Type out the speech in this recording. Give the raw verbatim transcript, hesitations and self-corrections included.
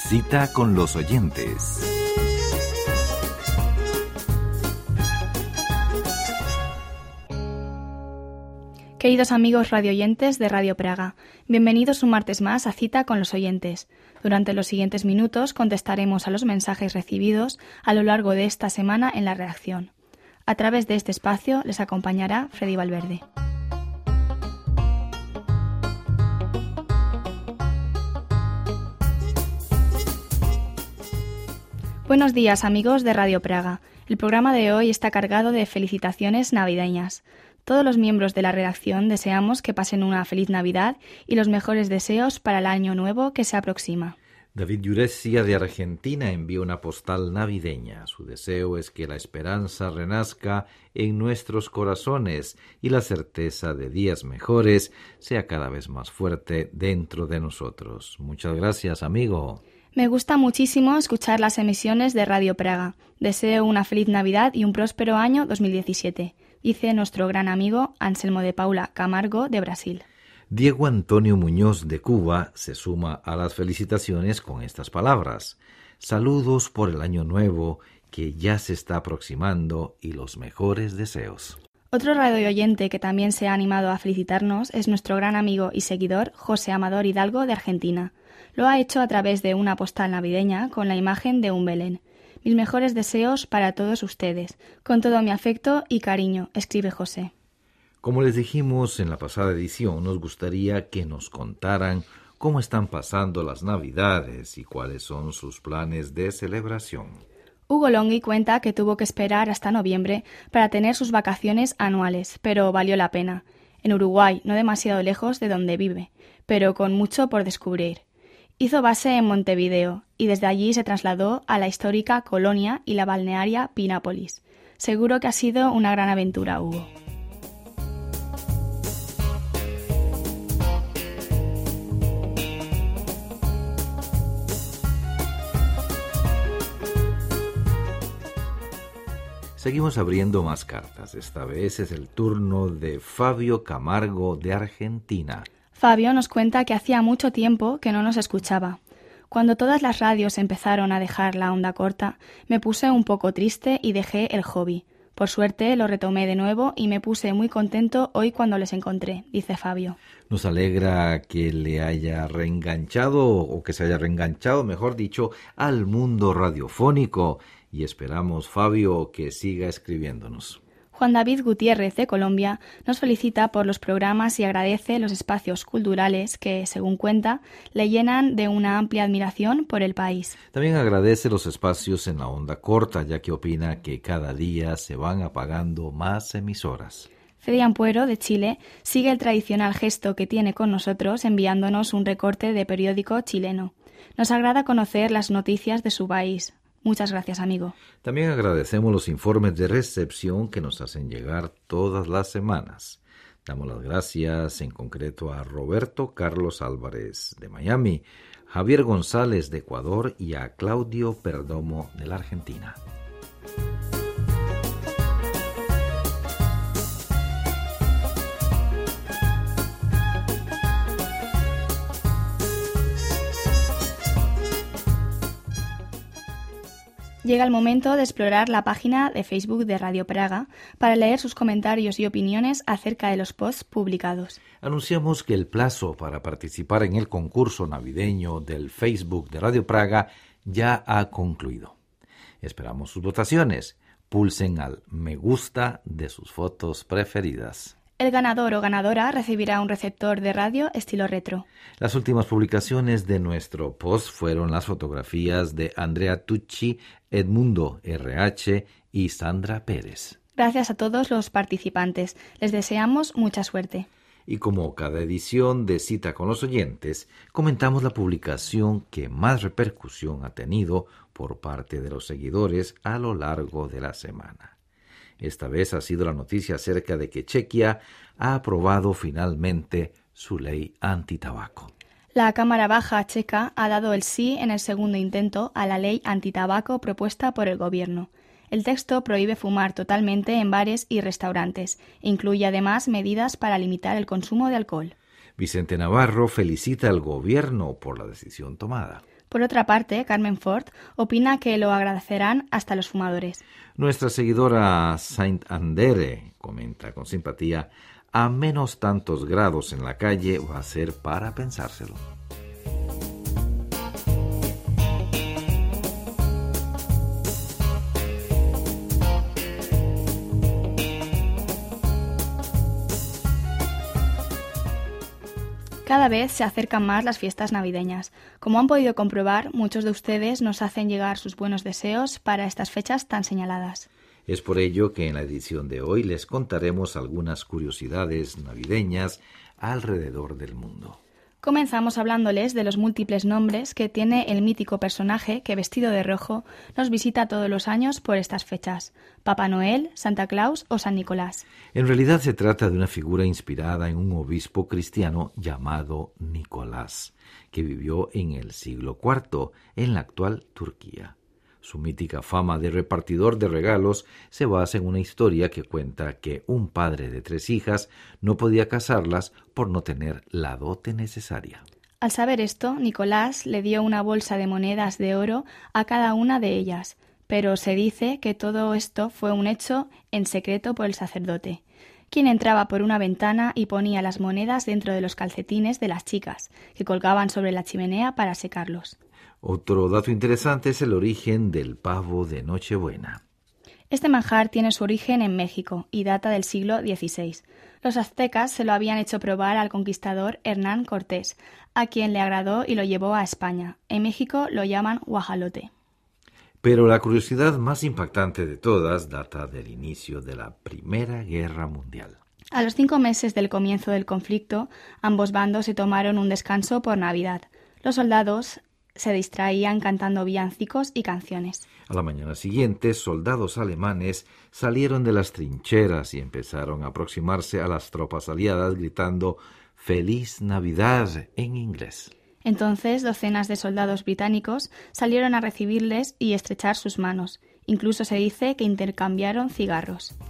Cita con los oyentes. Queridos amigos radioyentes de Radio Praga, bienvenidos un martes más a Cita con los oyentes. Durante los siguientes minutos contestaremos a los mensajes recibidos a lo largo de esta semana en la redacción. A través de este espacio les acompañará Freddy Valverde. Buenos días amigos de Radio Praga. El programa de hoy está cargado de felicitaciones navideñas. Todos los miembros de la redacción deseamos que pasen una feliz Navidad y los mejores deseos para el año nuevo que se aproxima. David Yuresia de Argentina envía una postal navideña. Su deseo es que la esperanza renazca en nuestros corazones y la certeza de días mejores sea cada vez más fuerte dentro de nosotros. Muchas gracias, amigo. Me gusta muchísimo escuchar las emisiones de Radio Praga. Deseo una feliz Navidad y un próspero año dos mil diecisiete, dice nuestro gran amigo Anselmo de Paula Camargo de Brasil. Diego Antonio Muñoz de Cuba se suma a las felicitaciones con estas palabras. Saludos por el año nuevo que ya se está aproximando y los mejores deseos. Otro radio oyente que también se ha animado a felicitarnos es nuestro gran amigo y seguidor José Amador Hidalgo de Argentina. Lo ha hecho a través de una postal navideña con la imagen de un Belén. Mis mejores deseos para todos ustedes. Con todo mi afecto y cariño, escribe José. Como les dijimos en la pasada edición, nos gustaría que nos contaran cómo están pasando las Navidades y cuáles son sus planes de celebración. Hugo Longhi cuenta que tuvo que esperar hasta noviembre para tener sus vacaciones anuales, pero valió la pena. En Uruguay, no demasiado lejos de donde vive, pero con mucho por descubrir. Hizo base en Montevideo y desde allí se trasladó a la histórica Colonia y la balnearia Pinápolis. Seguro que ha sido una gran aventura, Hugo. Seguimos abriendo más cartas. Esta vez es el turno de Fabio Camargo de Argentina. Fabio nos cuenta que hacía mucho tiempo que no nos escuchaba. Cuando todas las radios empezaron a dejar la onda corta, me puse un poco triste y dejé el hobby. Por suerte lo retomé de nuevo y me puse muy contento hoy cuando les encontré, dice Fabio. Nos alegra que le haya reenganchado, o que se haya reenganchado, mejor dicho, al mundo radiofónico y esperamos, Fabio, que siga escribiéndonos. Juan David Gutiérrez de Colombia nos felicita por los programas y agradece los espacios culturales que, según cuenta, le llenan de una amplia admiración por el país. También agradece los espacios en la onda corta, ya que opina que cada día se van apagando más emisoras. Freddy Ampuero, de Chile, sigue el tradicional gesto que tiene con nosotros enviándonos un recorte de periódico chileno. Nos agrada conocer las noticias de su país. Muchas gracias, amigo. También agradecemos los informes de recepción que nos hacen llegar todas las semanas. Damos las gracias en concreto a Roberto Carlos Álvarez de Miami, Javier González de Ecuador y a Claudio Perdomo de la Argentina. Llega el momento de explorar la página de Facebook de Radio Praga para leer sus comentarios y opiniones acerca de los posts publicados. Anunciamos que el plazo para participar en el concurso navideño del Facebook de Radio Praga ya ha concluido. Esperamos sus votaciones. Pulsen al me gusta de sus fotos preferidas. El ganador o ganadora recibirá un receptor de radio estilo retro. Las últimas publicaciones de nuestro post fueron las fotografías de Andrea Tucci, Edmundo R H y Sandra Pérez. Gracias a todos los participantes. Les deseamos mucha suerte. Y como cada edición de Cita con los oyentes, comentamos la publicación que más repercusión ha tenido por parte de los seguidores a lo largo de la semana. Esta vez ha sido la noticia acerca de que Chequia ha aprobado finalmente su ley antitabaco. La Cámara Baja checa ha dado el sí en el segundo intento a la ley antitabaco propuesta por el gobierno. El texto prohíbe fumar totalmente en bares y restaurantes e incluye además medidas para limitar el consumo de alcohol. Vicente Navarro felicita al gobierno por la decisión tomada. Por otra parte, Carmen Ford opina que lo agradecerán hasta los fumadores. Nuestra seguidora Saint Andere comenta con simpatía: a menos tantos grados en la calle va a ser para pensárselo. Cada vez se acercan más las fiestas navideñas. Como han podido comprobar, muchos de ustedes nos hacen llegar sus buenos deseos para estas fechas tan señaladas. Es por ello que en la edición de hoy les contaremos algunas curiosidades navideñas alrededor del mundo. Comenzamos hablándoles de los múltiples nombres que tiene el mítico personaje que, vestido de rojo, nos visita todos los años por estas fechas: Papá Noel, Santa Claus o San Nicolás. En realidad se trata de una figura inspirada en un obispo cristiano llamado Nicolás, que vivió en el siglo cuarto, en la actual Turquía. Su mítica fama de repartidor de regalos se basa en una historia que cuenta que un padre de tres hijas no podía casarlas por no tener la dote necesaria. Al saber esto, Nicolás le dio una bolsa de monedas de oro a cada una de ellas, pero se dice que todo esto fue un hecho en secreto por el sacerdote, quien entraba por una ventana y ponía las monedas dentro de los calcetines de las chicas, que colgaban sobre la chimenea para secarlos. Otro dato interesante es el origen del pavo de Nochebuena. Este manjar tiene su origen en México y data del siglo dieciséis. Los aztecas se lo habían hecho probar al conquistador Hernán Cortés, a quien le agradó y lo llevó a España. En México lo llaman guajalote. Pero la curiosidad más impactante de todas data del inicio de la Primera Guerra Mundial. A los cinco meses del comienzo del conflicto, ambos bandos se tomaron un descanso por Navidad. Los soldados se distraían cantando villancicos y canciones. A la mañana siguiente, soldados alemanes salieron de las trincheras y empezaron a aproximarse a las tropas aliadas gritando «¡Feliz Navidad!» en inglés. Entonces, docenas de soldados británicos salieron a recibirles y estrechar sus manos. Incluso se dice que intercambiaron cigarros.